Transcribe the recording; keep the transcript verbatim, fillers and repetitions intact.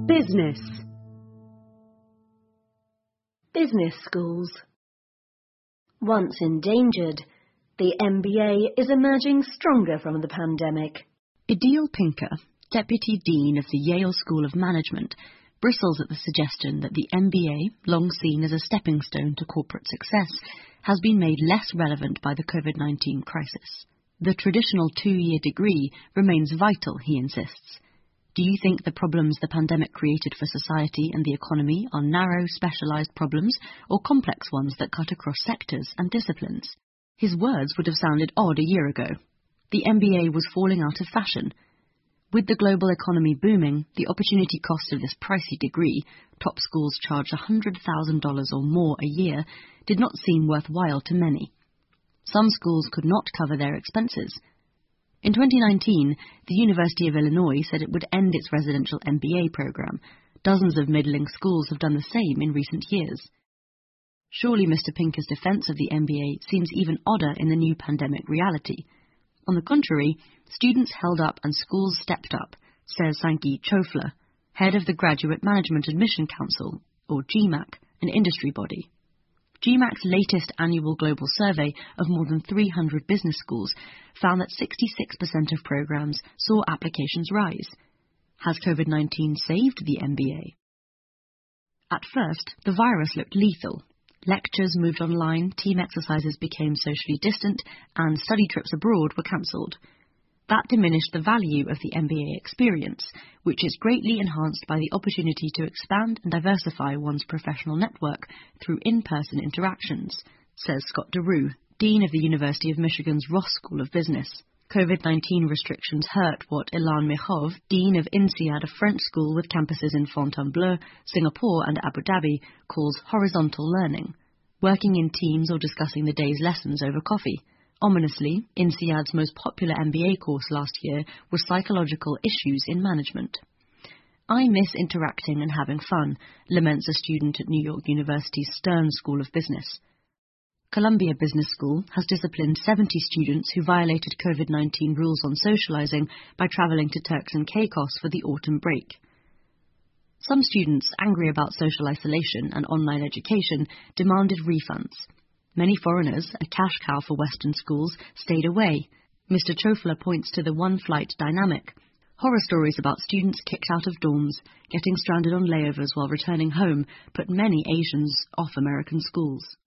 Business. Business schools. Once endangered, the M B A is emerging stronger from the pandemic. Idil Pinker, Deputy Dean of the Yale School of Management, bristles at the suggestion that the M B A, long seen as a stepping stone to corporate success, has been made less relevant by the COVID nineteen crisis. The traditional two-year degree remains vital, he insists. Do you think the problems the pandemic created for society and the economy are narrow, specialised problems or complex ones that cut across sectors and disciplines? His words would have sounded odd a year ago. The M B A was falling out of fashion. With the global economy booming, the opportunity cost of this pricey degree, top schools charge one hundred thousand dollars or more a year, did not seem worthwhile to many. Some schools could not cover their expenses. In twenty nineteen, the University of Illinois said it would end its residential M B A program. Dozens of middling schools have done the same in recent years. Surely Mister Pinker's defence of the M B A seems even odder in the new pandemic reality. On the contrary, students held up and schools stepped up, says Sanki Chofla, head of the Graduate Management Admission Council, or GMAC, an industry body. GMAC's latest annual global survey of more than three hundred business schools found that sixty-six percent of programs saw applications rise. Has COVID nineteen saved the M B A? At first, the virus looked lethal. Lectures moved online, team exercises became socially distant, and study trips abroad were cancelled. That diminished the value of the M B A experience, which is greatly enhanced by the opportunity to expand and diversify one's professional network through in-person interactions, says Scott DeRue, Dean of the University of Michigan's Ross School of Business. COVID nineteen restrictions hurt what Ilan Mehov, Dean of INSEAD, a French school with campuses in Fontainebleau, Singapore and Abu Dhabi, calls horizontal learning, working in teams or discussing the day's lessons over coffee. Ominously, INSEAD's most popular M B A course last year was Psychological Issues in Management. I miss interacting and having fun, laments a student at New York University's Stern School of Business. Columbia Business School has disciplined seventy students who violated COVID nineteen rules on socializing by traveling to Turks and Caicos for the autumn break. Some students, angry about social isolation and online education, demanded refunds. Many foreigners, a cash cow for Western schools, stayed away. Mister Chofla points to the one-flight dynamic. Horror stories about students kicked out of dorms, getting stranded on layovers while returning home, put many Asians off American schools.